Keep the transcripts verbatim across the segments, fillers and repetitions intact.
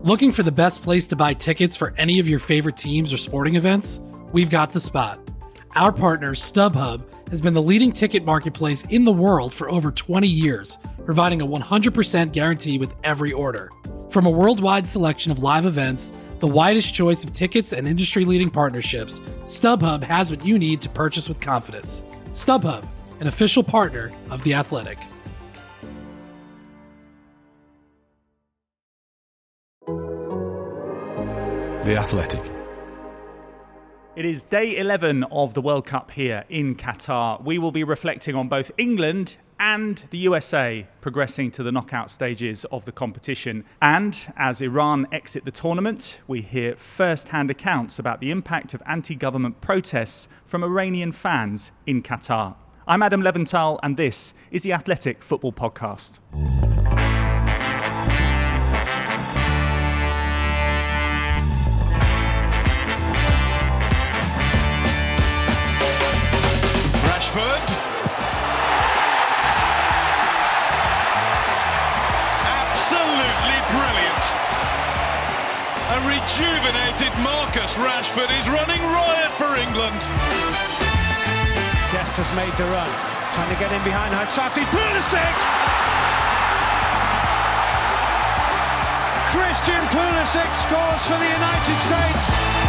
Looking for the best place to buy tickets for any of your favorite teams or sporting events? We've got the spot. Our partner, StubHub, has been the leading ticket marketplace in the world for over twenty years, providing a one hundred percent guarantee with every order. From a worldwide selection of live events, the widest choice of tickets and industry-leading partnerships, StubHub has what you need to purchase with confidence. StubHub, an official partner of The Athletic. The Athletic. It is day eleven of the World Cup here in Qatar. We will be reflecting on both England and the U S A progressing to the knockout stages of the competition. And as Iran exit the tournament, we hear first-hand accounts about the impact of anti-government protests from Iranian fans in Qatar. I'm Adam Leventhal, and this is the Athletic Football Podcast. Rashford. Absolutely brilliant. A rejuvenated Marcus Rashford is running riot for England. Dest has made the run, trying to get in behind Safi. Pulisic! Christian Pulisic scores for the United States.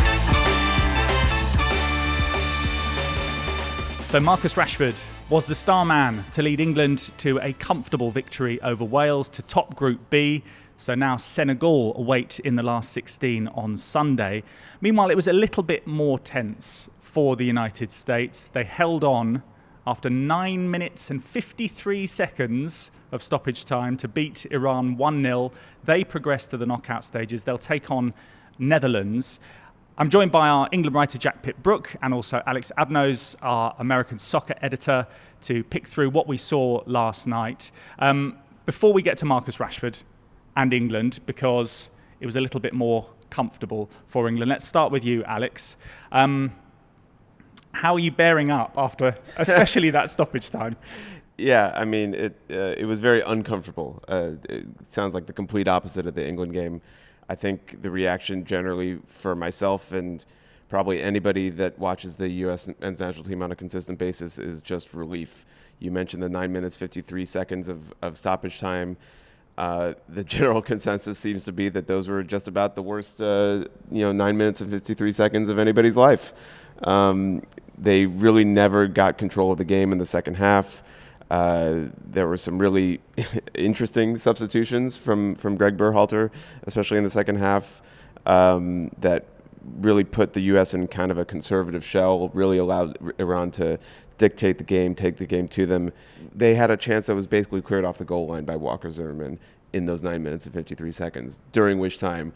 So Marcus Rashford was the star man to lead England to a comfortable victory over Wales to top Group B. So now Senegal await in the last sixteen on Sunday. Meanwhile, it was a little bit more tense for the United States. They held on after nine minutes and fifty-three seconds of stoppage time to beat Iran one nil. They progress to the knockout stages. They'll take on Netherlands. I'm joined by our England writer Jack Pitt-Brooke and also Alex Abnos, our American soccer editor, to pick through what we saw last night. Um, before we get to Marcus Rashford and England, because it was a little bit more comfortable for England, let's start with you, Alex. Um, how are you bearing up after, especially that stoppage time? Yeah, I mean, it uh, it was very uncomfortable. Uh, it sounds like the complete opposite of the England game. I think the reaction generally for myself and probably anybody that watches the U S men's national team on a consistent basis is just relief. You mentioned the nine minutes, fifty-three seconds of, of stoppage time. Uh, the general consensus seems to be that those were just about the worst, uh, you know, nine minutes and fifty-three seconds of anybody's life. Um, they really never got control of the game in the second half. Uh, there were some really interesting substitutions from, from Greg Berhalter, especially in the second half, um, that really put the U S in kind of a conservative shell, really allowed Iran to dictate the game, take the game to them. They had a chance that was basically cleared off the goal line by Walker Zimmerman in those nine minutes and fifty-three seconds, during which time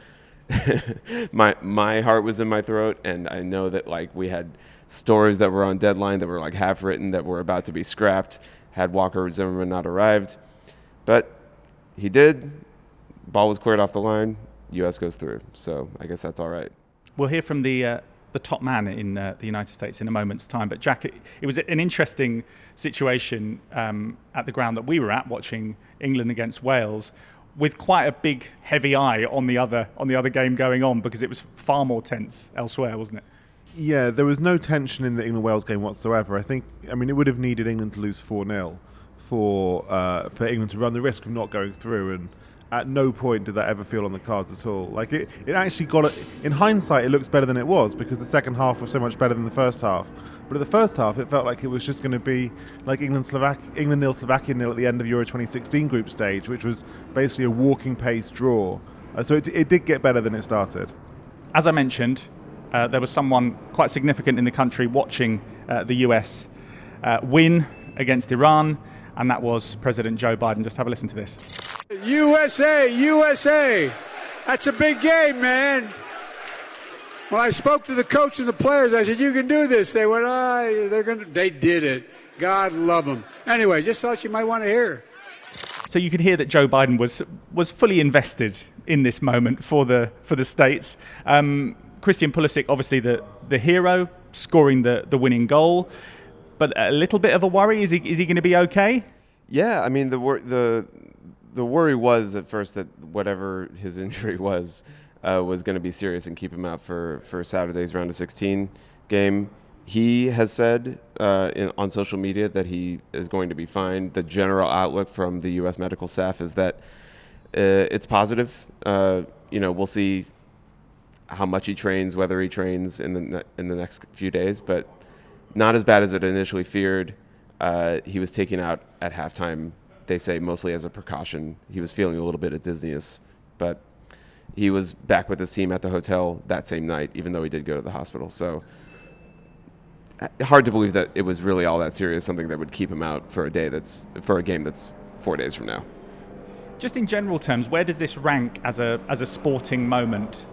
my my heart was in my throat, and I know that like we had stories that were on deadline that were like half written that were about to be scrapped had Walker Zimmerman not arrived. But he did. Ball was cleared off the line. U S goes through. So I guess that's all right. We'll hear from the uh, the top man in uh, the United States in a moment's time. But Jack, it, it was an interesting situation um, at the ground that we were at, watching England against Wales, with quite a big, heavy eye on the other on the other game going on, because it was far more tense elsewhere, wasn't it? Yeah, there was no tension in the England-Wales game whatsoever. I think, I mean, it would have needed England to lose four nil for uh, for England to run the risk of not going through, and at no point did that ever feel on the cards at all. Like, it, it actually got it, in hindsight, it looks better than it was, because the second half was so much better than the first half. But at the first half, it felt like it was just going to be like England Slovak England nil, Slovakia nil at the end of Euro twenty sixteen group stage, which was basically a walking pace draw. Uh, so it, it did get better than it started. As I mentioned, Uh, there was someone quite significant in the country watching uh, the U S uh, win against Iran, and that was President Joe Biden. Just have a listen to this. U S A, U S A, that's a big game, man. When I spoke to the coach and the players, I said, you can do this. They went, ah, oh, they're gonna. They did it. God love them. Anyway, just thought you might want to hear. So you could hear that Joe Biden was was fully invested in this moment for the for the States. Um, Christian Pulisic, obviously the, the hero, scoring the, the winning goal, but a little bit of a worry. Is he is he going to be okay? Yeah, I mean the the the worry was at first that whatever his injury was uh, was going to be serious and keep him out for, for Saturday's round of sixteen game. He has said uh, in, on social media that he is going to be fine. The general outlook from the U S medical staff is that uh, it's positive. Uh, you know, we'll see how much he trains, whether he trains in the ne- in the next few days, but not as bad as it initially feared. Uh, he was taken out at halftime, they say mostly as a precaution. He was feeling a little bit of dizziness, but he was back with his team at the hotel that same night, even though he did go to the hospital. So hard to believe that it was really all that serious, something that would keep him out for a day that's for a game that's four days from now. Just in general terms, where does this rank as a as a sporting moment?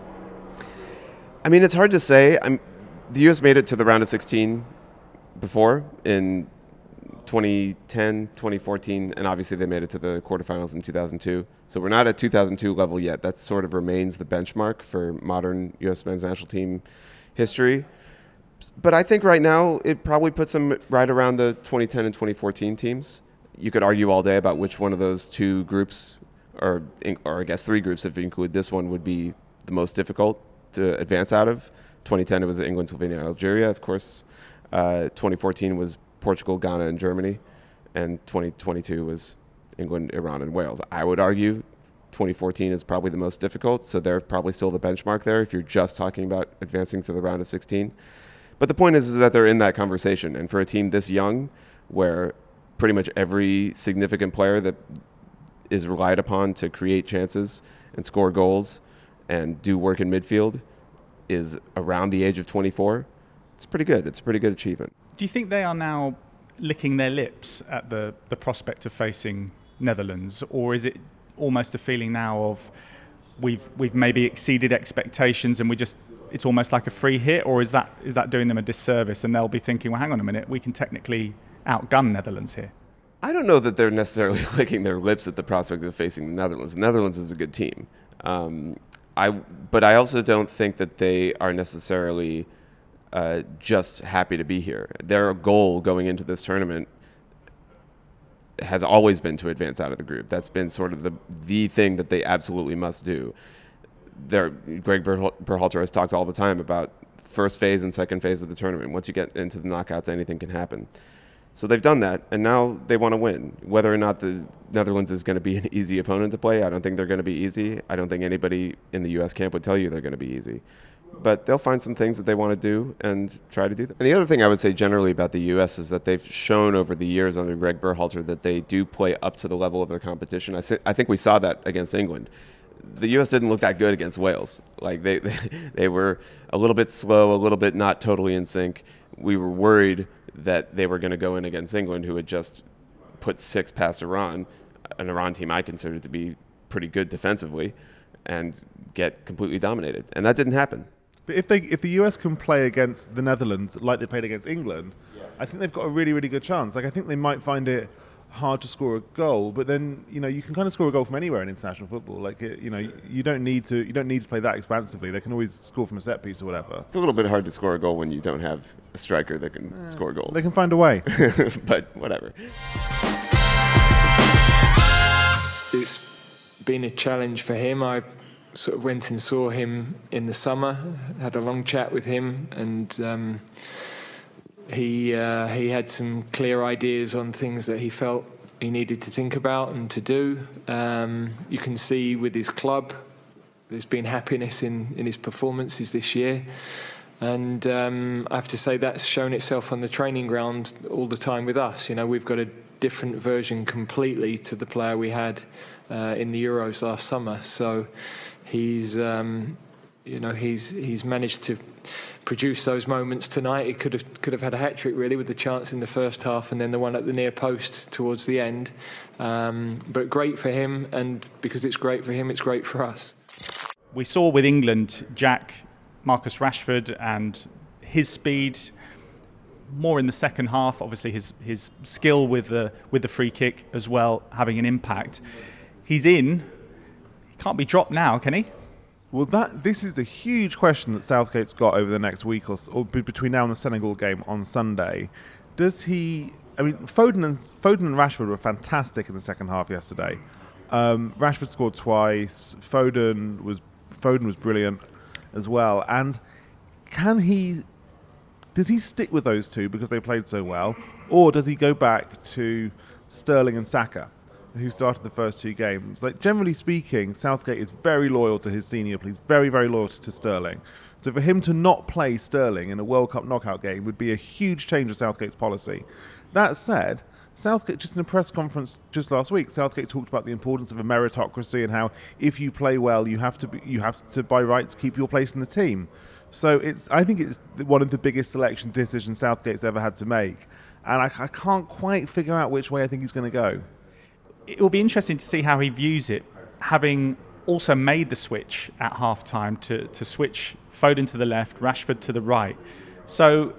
I mean, it's hard to say. I'm, the U S made it to the round of sixteen before in twenty ten, twenty fourteen, and obviously they made it to the quarterfinals in two thousand two. So we're not at two thousand two level yet. That sort of remains the benchmark for modern U S men's national team history. But I think right now it probably puts them right around the twenty ten and twenty fourteen teams. You could argue all day about which one of those two groups, or, or I guess three groups if you include this one, would be the most difficult to advance out of. twenty ten, it was England, Slovenia, Algeria, of course. Uh, twenty fourteen was Portugal, Ghana, and Germany. And twenty twenty-two was England, Iran, and Wales. I would argue twenty fourteen is probably the most difficult, so they're probably still the benchmark there if you're just talking about advancing to the round of sixteen. But the point is, is that they're in that conversation. And for a team this young, where pretty much every significant player that is relied upon to create chances and score goals and do work in midfield is around the age of twenty-four, it's pretty good. It's a pretty good achievement. Do you think they are now licking their lips at the, the prospect of facing Netherlands? Or is it almost a feeling now of we've we've maybe exceeded expectations and we just it's almost like a free hit? Or is that is that doing them a disservice and they'll be thinking, well, hang on a minute, we can technically outgun Netherlands here? I don't know that they're necessarily licking their lips at the prospect of facing the Netherlands. The Netherlands is a good team. Um, I, but I also don't think that they are necessarily uh, just happy to be here. Their goal going into this tournament has always been to advance out of the group. That's been sort of the the thing that they absolutely must do. There, Greg Berhalter has talked all the time about first phase and second phase of the tournament. Once you get into the knockouts, anything can happen. So they've done that, and now they want to win. Whether or not the Netherlands is going to be an easy opponent to play, I don't think they're going to be easy. I don't think anybody in the U S camp would tell you they're going to be easy. But they'll find some things that they want to do and try to do them. And the other thing I would say generally about the U S is that they've shown over the years under Greg Berhalter that they do play up to the level of their competition. I, say, I think we saw that against England. The U S didn't look that good against Wales. Like they, they, they were a little bit slow, a little bit not totally in sync. We were worried that they were going to go in against England, who had just put six past Iran, an Iran team I considered to be pretty good defensively, and get completely dominated. And that didn't happen. But if they, if the U S can play against the Netherlands like they played against England, yeah. I think they've got a really, really good chance. Like I think they might find it hard to score a goal, but then you know you can kind of score a goal from anywhere in international football. Like it, you know, you don't need to you don't need to play that expansively. They can always score from a set piece or whatever. It's a little bit hard to score a goal when you don't have a striker that can uh, score goals. They can find a way, but whatever. It's been a challenge for him. I sort of went and saw him in the summer, had a long chat with him, and um, he uh, he had some clear ideas on things that he felt he needed to think about and to do. Um, you can see with his club, there's been happiness in, in his performances this year. And um, I have to say that's shown itself on the training ground all the time with us. You know, we've got a different version completely to the player we had uh, in the Euros last summer. So he's, um, you know, he's he's managed to produce those moments tonight. He could have could have had a hat trick really with the chance in the first half and then the one at the near post towards the end. Um, but great for him, and because it's great for him, it's great for us. We saw with England, Jack, Marcus Rashford and his speed more in the second half. Obviously, his his skill with the with the free kick as well having an impact. He's in. He can't be dropped now, can he? Well, that this is the huge question that Southgate's got over the next week or, so, or between now and the Senegal game on Sunday. Does he? I mean, Foden and Foden and Rashford were fantastic in the second half yesterday. Um, Rashford scored twice. Foden was Foden was brilliant as well. And can he? Does he stick with those two because they played so well, or does he go back to Sterling and Saka, who started the first two games? Like, generally speaking, Southgate is very loyal to his senior players, very, very loyal to Sterling. So for him to not play Sterling in a World Cup knockout game would be a huge change of Southgate's policy. That said, Southgate, just in a press conference just last week, Southgate talked about the importance of a meritocracy and how if you play well, you have to be, you have to by rights keep your place in the team. So it's I think it's one of the biggest selection decisions Southgate's ever had to make, and I, I can't quite figure out which way I think he's going to go. It will be interesting to see how he views it, having also made the switch at half-time to, to switch Foden to the left, Rashford to the right. So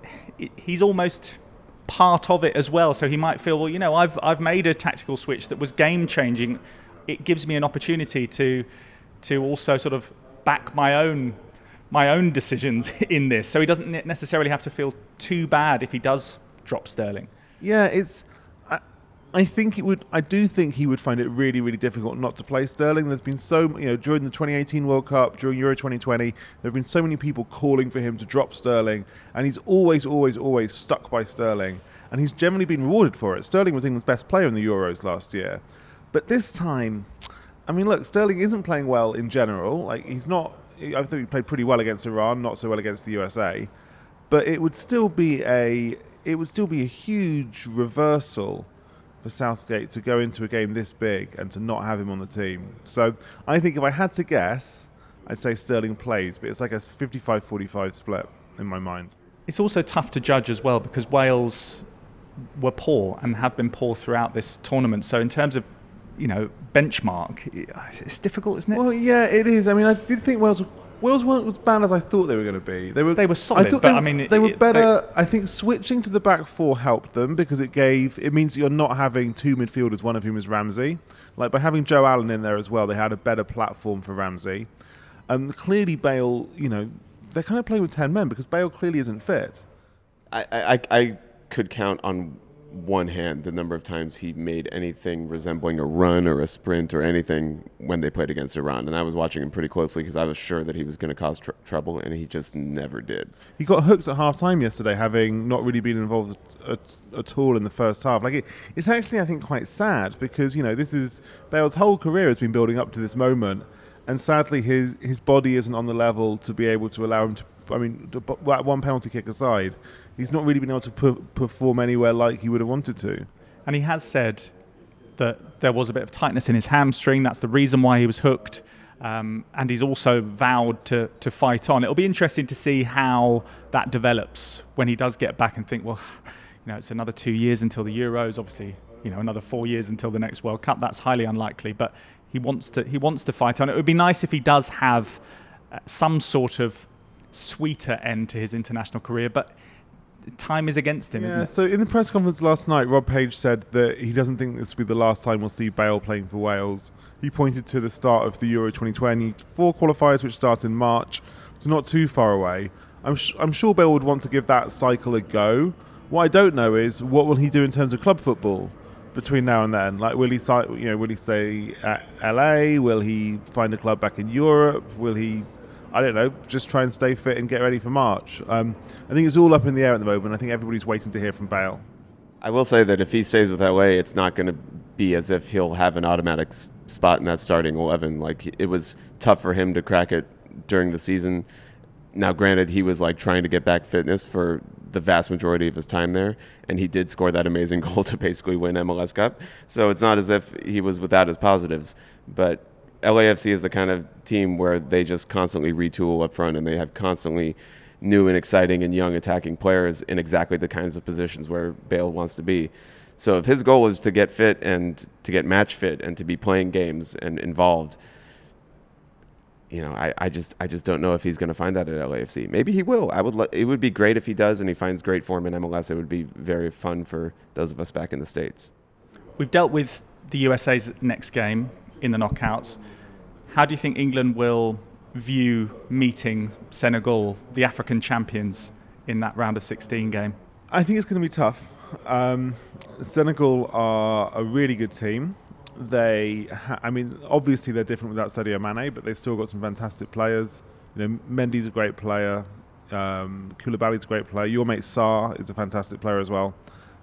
he's almost part of it as well. So he might feel, well, you know, I've I've made a tactical switch that was game-changing. It gives me an opportunity to to also sort of back my own my own decisions in this. So he doesn't necessarily have to feel too bad if he does drop Sterling. Yeah, it's. I, I think it would. I do think he would find it really, really difficult not to play Sterling. There's been so, you know, during the twenty eighteen World Cup, during Euro twenty twenty, there have been so many people calling for him to drop Sterling, and he's always, always, always stuck by Sterling, and he's generally been rewarded for it. Sterling was England's best player in the Euros last year, but this time, I mean, look, Sterling isn't playing well in general. Like, he's not. I think he played pretty well against Iran, not so well against the U S A, but it would still be a it would still be a huge reversal for Southgate to go into a game this big and to not have him on the team. So I think if I had to guess, I'd say Sterling plays, but it's like a fifty-five forty-five split in my mind. It's also tough to judge as well because Wales were poor and have been poor throughout this tournament. So in terms of, you know, benchmark, it's difficult, isn't it? Well, yeah, it is. I mean, I did think Wales Wales weren't as bad as I thought they were going to be. They were they were solid, I thought but they, I mean, they it, were better. They, I think switching to the back four helped them because it gave it means that you're not having two midfielders, one of whom is Ramsey. Like, by having Joe Allen in there as well, they had a better platform for Ramsey. Um, clearly, Bale, you know, they're kind of playing with ten men because Bale clearly isn't fit. I, I, I could count on one hand the number of times he made anything resembling a run or a sprint or anything when they played against Iran. And I was watching him pretty closely because I was sure that he was going to cause tr- trouble, and he just never did. He got hooked at half-time yesterday, having not really been involved at, at all in the first half. Like it, it's actually, I think, quite sad because, you know, this is Bale's whole career has been building up to this moment, and sadly his his body isn't on the level to be able to allow him to, I mean, that one penalty kick aside, he's not really been able to pu- perform anywhere like he would have wanted to. And he has said that there was a bit of tightness in his hamstring. That's the reason why he was hooked. Um, and he's also vowed to, to fight on. It'll be interesting to see how that develops when he does get back and think, well, you know, it's another two years until the Euros. Obviously, you know, another four years until the next World Cup. That's highly unlikely. But he wants to he wants to fight on. It would be nice if he does have uh, some sort of sweeter end to his international career, but time is against him, yeah, isn't it? So in the press conference last night, Rob Page said that he doesn't think this will be the last time we'll see Bale playing for Wales. He pointed to the start of the Euro twenty twenty-four qualifiers, which start in March, so not too far away. I'm, sh- I'm sure Bale would want to give that cycle a go. What I don't know is what will he do in terms of club football between now and then. Like, will he, you know, will he stay at L A? Will he find a club back in Europe? Will he, I don't know, just try and stay fit and get ready for March? Um, I think it's all up in the air at the moment. I think everybody's waiting to hear from Bale. I will say that if he stays with L A, it's not going to be as if he'll have an automatic s- spot in that starting eleven. Like, it was tough for him to crack it during the season. Now, granted, he was like trying to get back fitness for the vast majority of his time there, and he did score that amazing goal to basically win M L S Cup. So it's not as if he was without his positives, but L A F C is the kind of team where they just constantly retool up front, and they have constantly new and exciting and young attacking players in exactly the kinds of positions where Bale wants to be. So if his goal is to get fit and to get match fit and to be playing games and involved, you know, I, I just I just don't know if he's going to find that at L A F C. Maybe he will. I would. Lo- it would be great if he does, and he finds great form in M L S. It would be very fun for those of us back in the States. We've dealt with the U S A's next game in the knockouts. How do you think England will view meeting Senegal, the African champions, in that round of sixteen game? I think it's going to be tough. Um, Senegal are a really good team. they, ha- I mean, obviously they're different without Sadio Mane, but they've still got some fantastic players. You know, Mendy's a great player. Um, Koulibaly's a great player. Your mate Sarr is a fantastic player as well.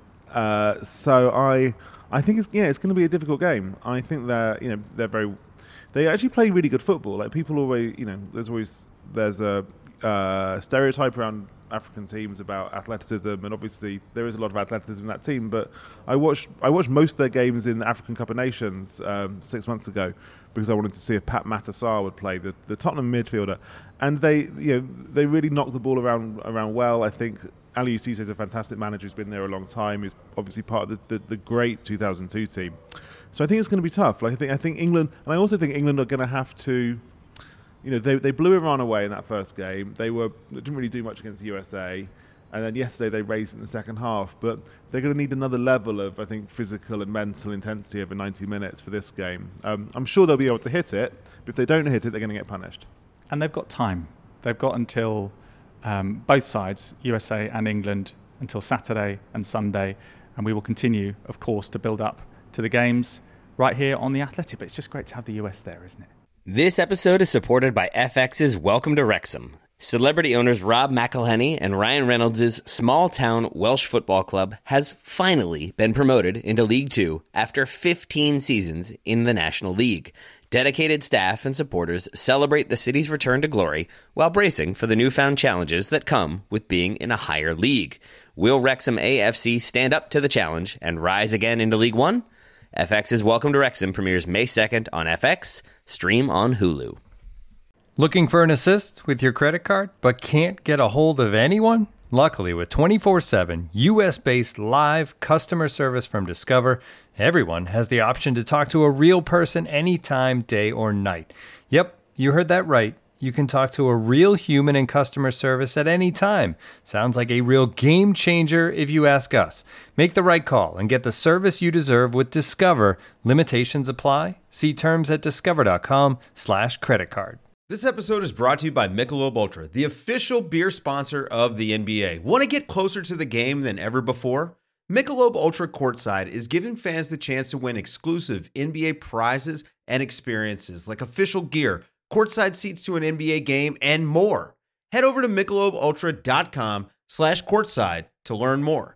Uh, so I, I think it's yeah, it's going to be a difficult game. I think they're you know they're very, they actually play really good football. Like people always you know there's always there's a uh, stereotype around African teams about athleticism, and obviously there is a lot of athleticism in that team. But I watched I watched most of their games in the African Cup of Nations um, six months ago because I wanted to see if Pat Matar Sarr would play, the, the Tottenham midfielder, and they you know they really knocked the ball around around well. I think Aliou Cisse is a fantastic manager who's been there a long time. He's obviously part of the, the, the great two thousand two team. So I think it's going to be tough. Like I think I think England, and I also think England are going to have to. You know, they they blew Iran away in that first game. They were they didn't really do much against the U S A, and then yesterday they raised it in the second half. But they're going to need another level of, I think, physical and mental intensity over ninety minutes for this game. Um, I'm sure they'll be able to hit it, but if they don't hit it, they're going to get punished. And they've got time. They've got until um, both sides, U S A and England, until Saturday and Sunday, and we will continue, of course, to build up to the games right here on The Athletic. But it's just great to have the U S there, isn't it? This episode is supported by F X's Welcome to Wrexham. Celebrity owners Rob McElhenney and Ryan Reynolds' small-town Welsh football club has finally been promoted into League Two after fifteen seasons in the National League. Dedicated staff and supporters celebrate the city's return to glory while bracing for the newfound challenges that come with being in a higher league. Will Wrexham A F C stand up to the challenge and rise again into League One? F X's Welcome to Wrexham premieres May second on F X, stream on Hulu. Looking for an assist with your credit card, but can't get a hold of anyone? Luckily, with twenty-four seven U S-based live customer service from Discover, everyone has the option to talk to a real person anytime, day or night. Yep, you heard that right. You can talk to a real human in customer service at any time. Sounds like a real game changer if you ask us. Make the right call and get the service you deserve with Discover. Limitations apply. See terms at discover.com slash credit card. This episode is brought to you by Michelob Ultra, the official beer sponsor of the N B A. Want to get closer to the game than ever before? Michelob Ultra Courtside is giving fans the chance to win exclusive N B A prizes and experiences like official gear, courtside seats to an N B A game, and more. Head over to michelobultra.com slash courtside to learn more.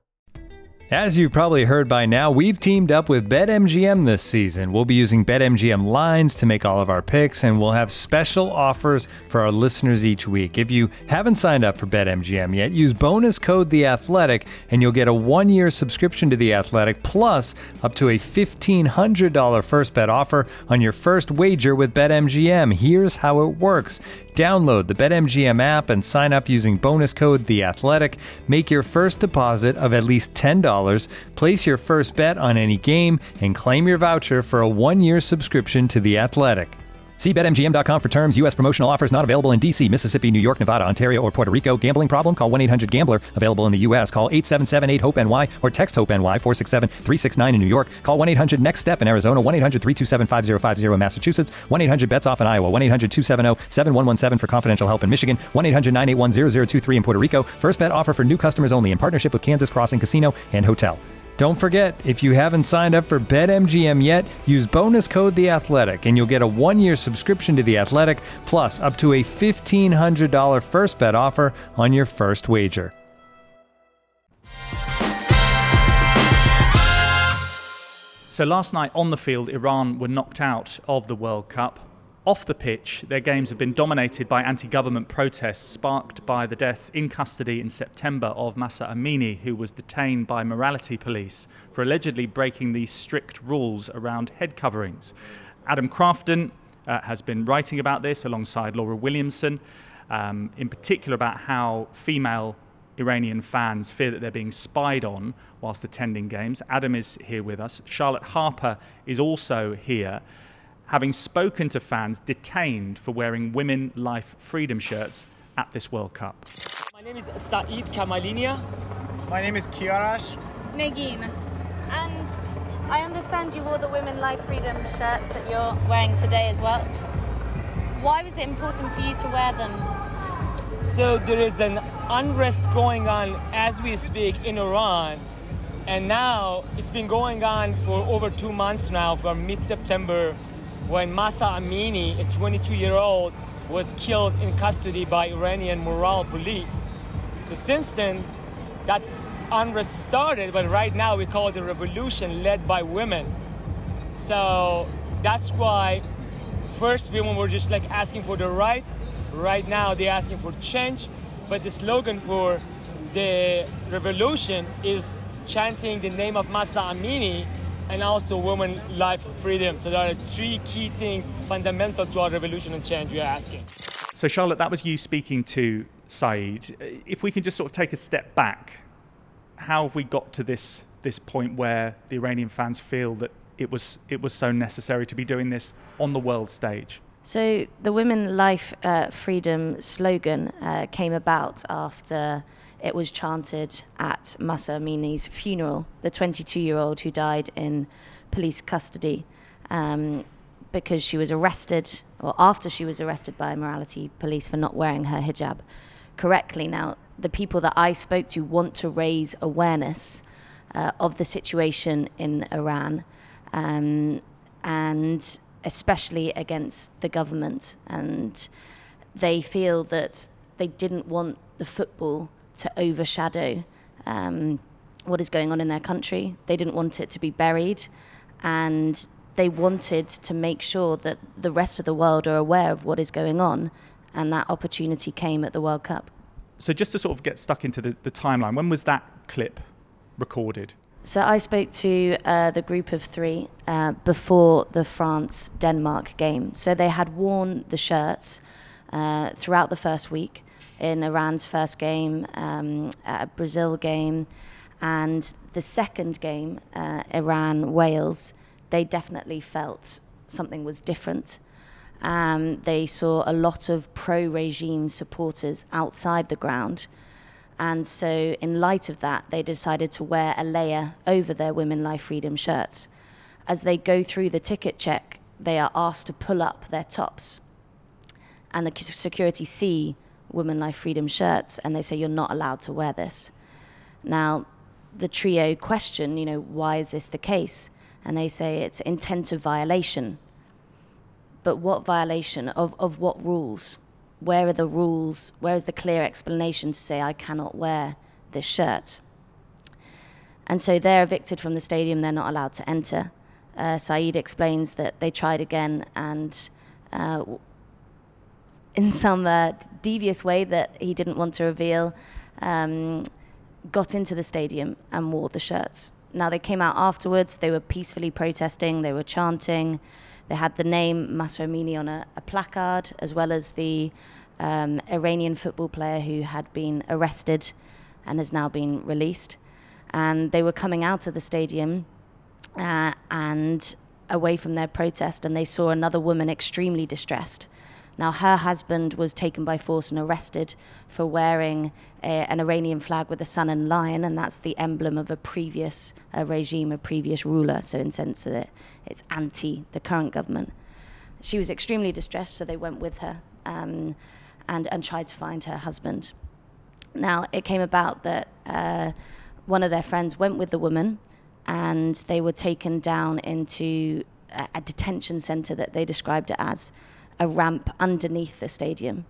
As you've probably heard by now, we've teamed up with BetMGM this season. We'll be using BetMGM lines to make all of our picks, and we'll have special offers for our listeners each week. If you haven't signed up for BetMGM yet, use bonus code The Athletic, and you'll get a one-year subscription to The Athletic, plus up to a fifteen hundred dollars first bet offer on your first wager with BetMGM. Here's how it works. Download the BetMGM app and sign up using bonus code The Athletic. Make your first deposit of at least ten dollars, place your first bet on any game, and claim your voucher for a one-year subscription to The Athletic. See Bet M G M dot com for terms. U S promotional offers not available in D C, Mississippi, New York, Nevada, Ontario, or Puerto Rico. Gambling problem? Call one eight hundred gambler. Available in the U S. Call eight seven seven eight hope N Y or text HOPE-NY four six seven three six nine in New York. Call one eight hundred next step in Arizona. one eight hundred three two seven five zero five zero in Massachusetts. one eight hundred bets off in Iowa. one eight hundred two seven zero seven one one seven for confidential help in Michigan. one eight hundred nine eight one zero zero two three in Puerto Rico. First bet offer for new customers only in partnership with Kansas Crossing Casino and Hotel. Don't forget, if you haven't signed up for BetMGM yet, use bonus code The Athletic, and you'll get a one-year subscription to The Athletic, plus up to a fifteen hundred dollars first bet offer on your first wager. So last night on the field, Iran were knocked out of the World Cup. Off the pitch, their games have been dominated by anti-government protests sparked by the death in custody in September of Mahsa Amini, who was detained by morality police for allegedly breaking these strict rules around head coverings. Adam Crafton uh, has been writing about this alongside Laura Williamson, um, in particular about how female Iranian fans fear that they're being spied on whilst attending games. Adam is here with us. Charlotte Harper is also here, having spoken to fans detained for wearing Women Life Freedom shirts at this World Cup. My name is Saeed Kamalinia. My name is Kiarash. Negin. And I understand you wore the Women Life Freedom shirts that you're wearing today as well. Why was it important for you to wear them? So there is an unrest going on as we speak in Iran, And now it's been going on for over two months now, from mid-September, when Mahsa Amini, a twenty-two-year-old, was killed in custody by Iranian morale police. So since then, that unrest started, but right now we call it a revolution led by women. So that's why first women were just like asking for the right. Right now they're asking for change. But the slogan for the revolution is chanting the name of Mahsa Amini and also women, life, freedom. So there are three key things fundamental to our revolution and change we are asking. So Charlotte, that was you speaking to Saeed. If we can just sort of take a step back, how have we got to this this point where the Iranian fans feel that it was it was so necessary to be doing this on the world stage? So the Women, Life, uh, Freedom slogan uh, came about after it was chanted at Mahsa Amini's funeral, the twenty-two-year-old who died in police custody um, because she was arrested, or after she was arrested by morality police for not wearing her hijab correctly. Now, the people that I spoke to want to raise awareness uh, of the situation in Iran, um, and especially against the government. And they feel that they didn't want the football to overshadow um, what is going on in their country. They didn't want it to be buried, and they wanted to make sure that the rest of the world are aware of what is going on, and that opportunity came at the World Cup. So just to sort of get stuck into the, the timeline, when was that clip recorded? So I spoke to uh, the group of three uh, before the France-Denmark game. So they had worn the shirts uh, throughout the first week in Iran's first game, um, a Brazil game, and the second game, uh, Iran-Wales, they definitely felt something was different. Um, they saw a lot of pro-regime supporters outside the ground. And so in light of that, they decided to wear a layer over their Women, Life, Freedom shirts. As they go through the ticket check, they are asked to pull up their tops. And the security see Women, Life, Freedom shirts, and they say, you're not allowed to wear this. Now, the trio question, you know, why is this the case? And they say it's intent of violation. But what violation? Of, of what rules? Where are the rules? Where is the clear explanation to say I cannot wear this shirt? And so they're evicted from the stadium. They're not allowed to enter. Uh, Saeed explains that they tried again, and uh, in some uh, devious way that he didn't want to reveal, um, got into the stadium and wore the shirts. Now, they came out afterwards. They were peacefully protesting. They were chanting. They had the name Mahsa Amini on a, a placard, as well as the um, Iranian football player who had been arrested and has now been released. And they were coming out of the stadium uh, and away from their protest, and they saw another woman extremely distressed. Now, her husband was taken by force and arrested for wearing a, an Iranian flag with a sun and lion, and that's the emblem of a previous uh, regime, a previous ruler, so in the sense that it's anti the current government. She was extremely distressed, so they went with her um, and, and tried to find her husband. Now, it came about that uh, one of their friends went with the woman, and they were taken down into a, a detention center that they described it as, a ramp underneath the stadium.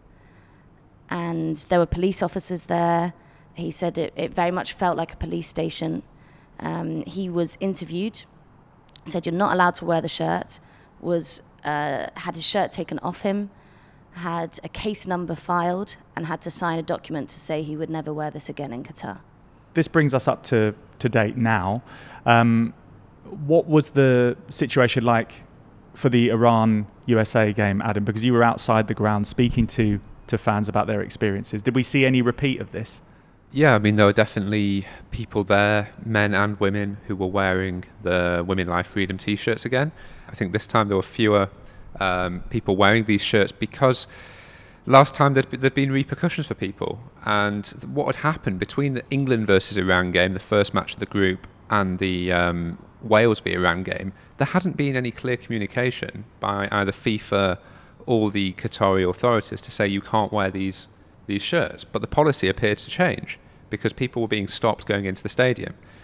And there were police officers there. He said it, it very much felt like a police station. Um, he was interviewed, said you're not allowed to wear the shirt, was uh, had his shirt taken off him, had a case number filed, and had to sign a document to say he would never wear this again in Qatar. This brings us up to, to date now. Um, what was the situation like for the Iran-U S A game, Adam? Because you were outside the ground speaking to, to fans about their experiences. Did we see any repeat of this? Yeah, I mean, there were definitely people there, men and women, who were wearing the Women, Life, Freedom T-shirts again. I think this time there were fewer um, people wearing these shirts because last time there'd, there'd been repercussions for people. And what had happened between the England versus Iran game, the first match of the group, and the um, Wales v Iran game, there hadn't been any clear communication by either FIFA or the Qatari authorities to say you can't wear these these shirts. But the policy appeared to change because people were being stopped going into the stadium.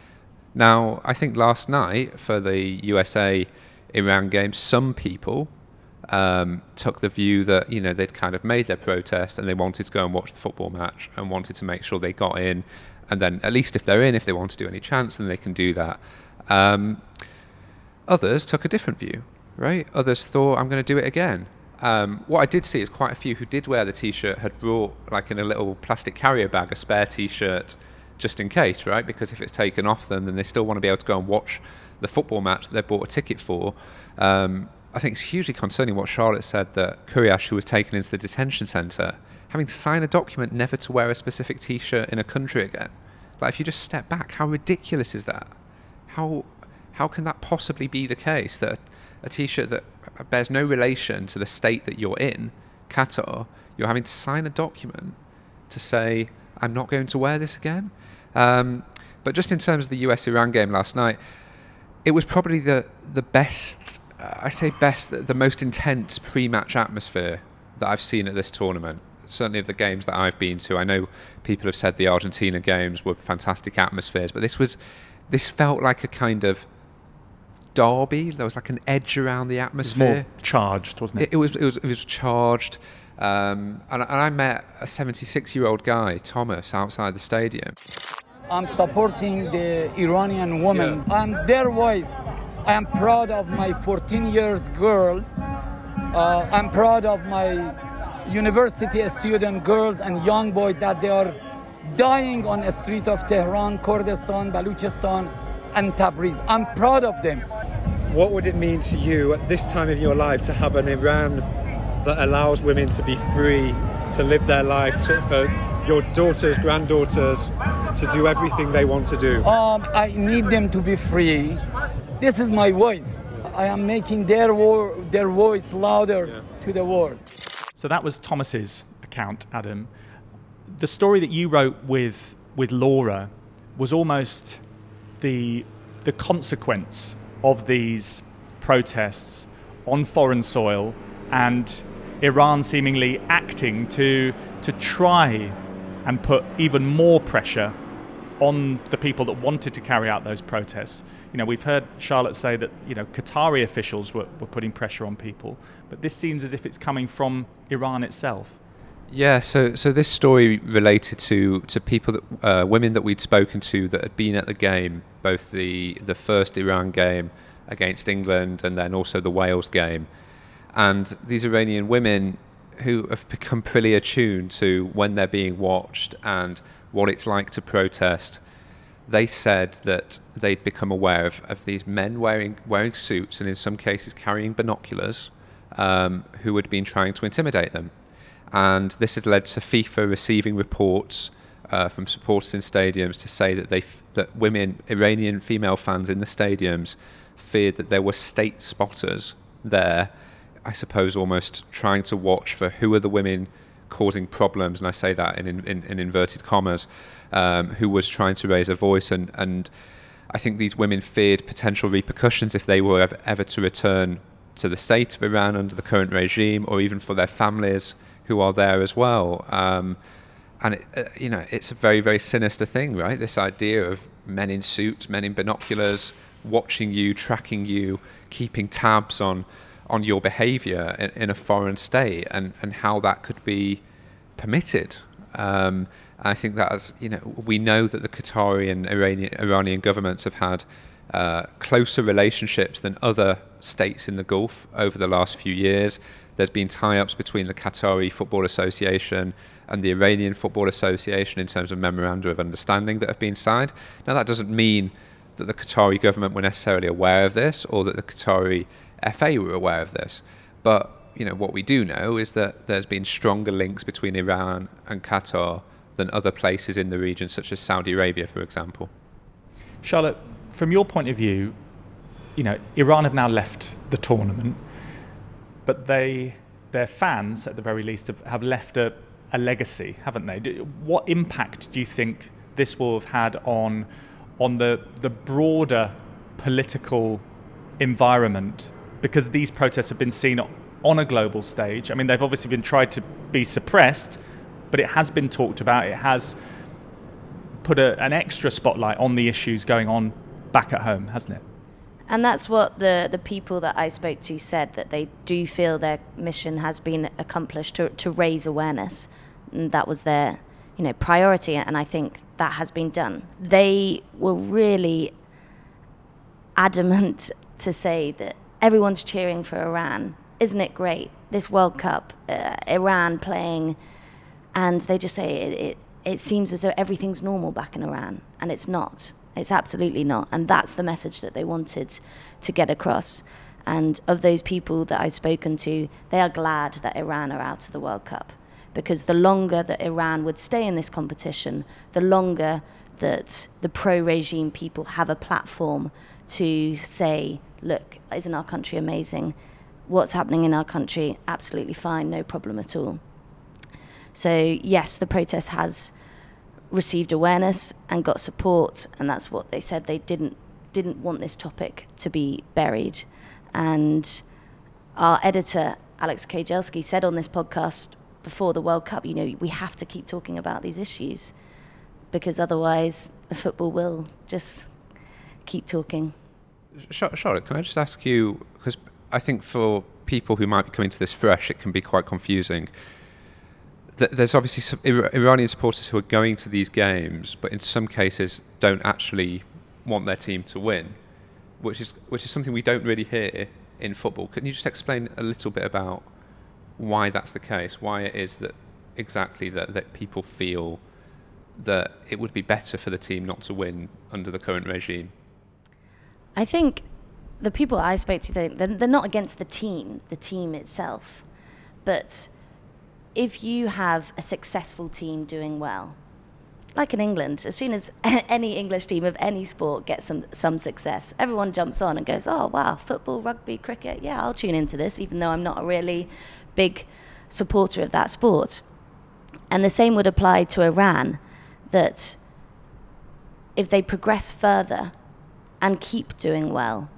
Now, I think last night for the U S A-Iran game, some people um, took the view that, you know, they'd kind of made their protest and they wanted to go and watch the football match and wanted to make sure they got in. And then at least if they're in, if they want to do any chants, then they can do that. Um, others took a different view, right? Others thought, I'm going to do it again. Um, what I did see is quite a few who did wear the T-shirt had brought, like in a little plastic carrier bag, a spare T-shirt just in case, right? Because if it's taken off them, then they still want to be able to go and watch the football match that they bought a ticket for. Um, I think it's hugely concerning what Charlotte said, that Kuriash, who was taken into the detention centre, having to sign a document never to wear a specific T-shirt in a country again. Like, if you just step back, how ridiculous is that? How how can that possibly be the case, that a, a T-shirt that bears no relation to the state that you're in, Qatar, you're having to sign a document to say, I'm not going to wear this again? Um, but just in terms of the U S Iran game last night, it was probably the the best, uh, I say best, the, the most intense pre-match atmosphere that I've seen at this tournament. Certainly of the games that I've been to. I know people have said the Argentina games were fantastic atmospheres, but this was, this felt like a kind of derby. There was like an edge around the atmosphere. It was more charged, wasn't it? It, it was. It was. It was charged. Um, and, and I met a seventy-six-year-old guy, Thomas, outside the stadium. I'm supporting the Iranian women. Yeah. I'm their voice. I am proud of my fourteen years girl. Uh, I'm proud of my university student girls and young boys that they are dying on the street of Tehran, Kurdistan, Baluchistan, and Tabriz. I'm proud of them. What would it mean to you at this time of your life to have an Iran that allows women to be free, to live their life, to, for your daughters, granddaughters, to do everything they want to do? Um, I need them to be free. This is my voice. I am making their wo- their voice louder yeah. to the world. So that was Thomas's account, Adam. The story that you wrote with with Laura was almost the the consequence of these protests on foreign soil, and Iran seemingly acting to to try and put even more pressure on the people that wanted to carry out those protests. You know, we've heard Charlotte say that, you know, Qatari officials were, were putting pressure on people, but this seems as if it's coming from Iran itself. Yeah, so so this story related to to people that uh, women that we'd spoken to that had been at the game, both the the first Iran game against England and then also the Wales game. And these Iranian women who have become pretty attuned to when they're being watched and what it's like to protest, they said that they'd become aware of, of these men wearing wearing suits and in some cases carrying binoculars, um, who had been trying to intimidate them. And this had led to FIFA receiving reports uh, from supporters in stadiums to say that they f- that women, Iranian female fans in the stadiums, feared that there were state spotters there, I suppose almost trying to watch for who are the women causing problems, and I say that in, in, in inverted commas, um, who was trying to raise a voice. And, and I think these women feared potential repercussions if they were ever, ever to return to the state of Iran under the current regime, or even for their families who are there as well. Um, and, it, uh, you know, it's a very, very sinister thing, right? This idea of men in suits, men in binoculars, watching you, tracking you, keeping tabs on on your behaviour in, in a foreign state, and, and how that could be permitted. Um, I think that, as you know, we know that the Qatari and Iranian, Iranian governments have had uh, closer relationships than other states in the Gulf over the last few years. There's been tie-ups between the Qatari Football Association and the Iranian Football Association in terms of memoranda of understanding that have been signed. Now, that doesn't mean that the Qatari government were necessarily aware of this, or that the Qatari F A were aware of this. But, you know, what we do know is that there's been stronger links between Iran and Qatar than other places in the region, such as Saudi Arabia, for example. Charlotte, from your point of view, you know, Iran have now left the tournament, but they, their fans, at the very least, have, have left a, a legacy, haven't they? What impact do you think this will have had on on the the broader political environment? Because these protests have been seen on a global stage. I mean, they've obviously been tried to be suppressed, but it has been talked about. It has put a, an extra spotlight on the issues going on back at home, hasn't it? And that's what the, the people that I spoke to said, that they do feel their mission has been accomplished to, to raise awareness. And that was their, you know, priority, and I think that has been done. They were really adamant to say that everyone's cheering for Iran. Isn't it great? This World Cup, uh, Iran playing, and they just say it, it, it seems as though everything's normal back in Iran, and it's not. It's absolutely not. And that's the message that they wanted to get across. And of those people that I've spoken to, they are glad that Iran are out of the World Cup, because the longer that Iran would stay in this competition, the longer that the pro-regime people have a platform to say, look, isn't our country amazing? What's happening in our country? Absolutely fine, no problem at all. So yes, the protest has received awareness and got support, and that's what they said. They didn't didn't want this topic to be buried. And our editor, Alex Kajelski, said on this podcast before the World Cup, you know, we have to keep talking about these issues, because otherwise the football will just keep talking. Charlotte, can I just ask you, because I think for people who might be coming to this fresh, it can be quite confusing. There's obviously some Iranian supporters who are going to these games, but in some cases don't actually want their team to win, which is which is something we don't really hear in football. Can you just explain a little bit about why that's the case, why it is that exactly that, that people feel that it would be better for the team not to win under the current regime? I think the people I spoke to, they're, they're not against the team, the team itself, but if you have a successful team doing well, like in England, as soon as any English team of any sport gets some, some success, everyone jumps on and goes, oh, wow, football, rugby, cricket, yeah, I'll tune into this, even though I'm not a really big supporter of that sport. And the same would apply to Iran, that if they progress further and keep doing well,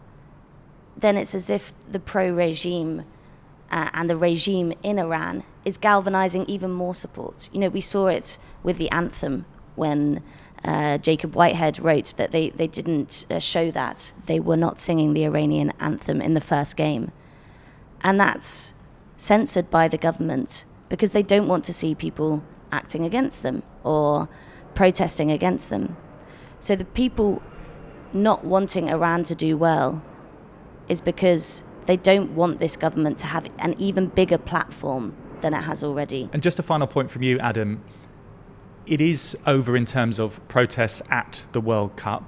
then it's as if the pro-regime uh, and the regime in Iran is galvanizing even more support. You know, we saw it with the anthem when uh, Jacob Whitehead wrote that they, they didn't uh, show that. They were not singing the Iranian anthem in the first game. And that's censored by the government because they don't want to see people acting against them or protesting against them. So the people not wanting Iran to do well is because they don't want this government to have an even bigger platform than it has already. And just a final point from you, Adam. It is over in terms of protests at the World Cup.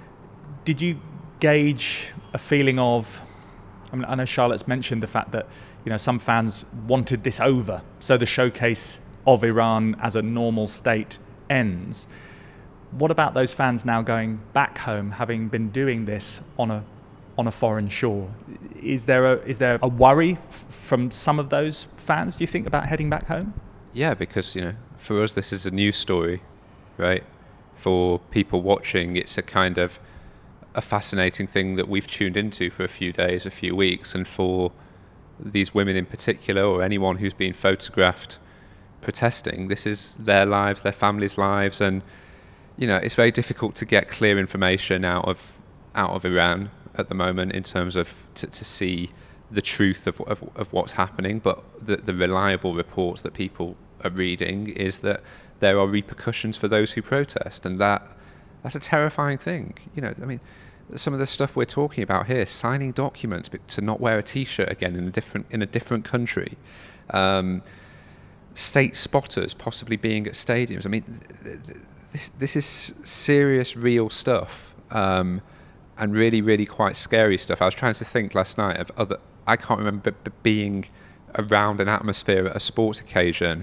Did you gauge a feeling of, I mean, I know Charlotte's mentioned the fact that, you know, some fans wanted this over, so the showcase of Iran as a normal state ends. What about those fans now going back home, having been doing this on a on a foreign shore? Is there a is there a worry f- from some of those fans, do you think, about heading back home? Yeah, because, you know, for us this is a news story, right? For people watching, it's a kind of a fascinating thing that we've tuned into for a few days, a few weeks, and for these women in particular, or anyone who's been photographed protesting, this is their lives, their families' lives, and, you know, it's very difficult to get clear information out of out of Iran at the moment in terms of to, to see the truth of, of of what's happening. But the, the reliable reports that people are reading is that there are repercussions for those who protest, and that that's a terrifying thing. You know, I mean, some of the stuff we're talking about here, signing documents to not wear a T-shirt again in a different in a different country, um, state spotters possibly being at stadiums. I mean, this this is serious, real stuff. Um, And really, really quite scary stuff. I was trying to think last night of other. I can't remember b- being around an atmosphere at a sports occasion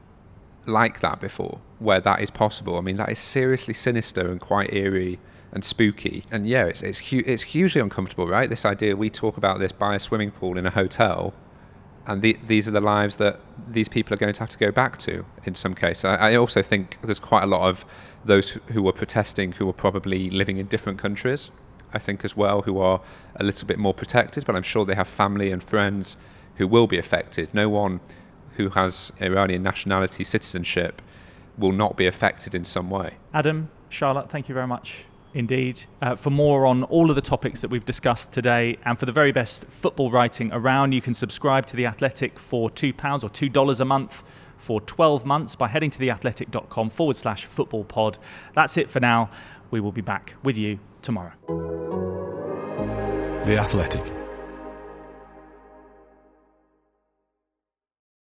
like that before, where that is possible. I mean, that is seriously sinister and quite eerie and spooky. And yeah, it's it's, hu- it's hugely uncomfortable, right? This idea we talk about this by a swimming pool in a hotel, and the, these are the lives that these people are going to have to go back to in some case. I, I also think there's quite a lot of those who were protesting who were probably living in different countries, I think, as well, who are a little bit more protected, but I'm sure they have family and friends who will be affected. No one who has Iranian nationality, citizenship, will not be affected in some way. Adam, Charlotte, thank you very much Indeed. Uh, for more on all of the topics that we've discussed today and for the very best football writing around, you can subscribe to The Athletic for two pounds or two dollars a month for twelve months by heading to theathletic.com forward slash football pod. That's it for now. We will be back with you tomorrow. The Athletic.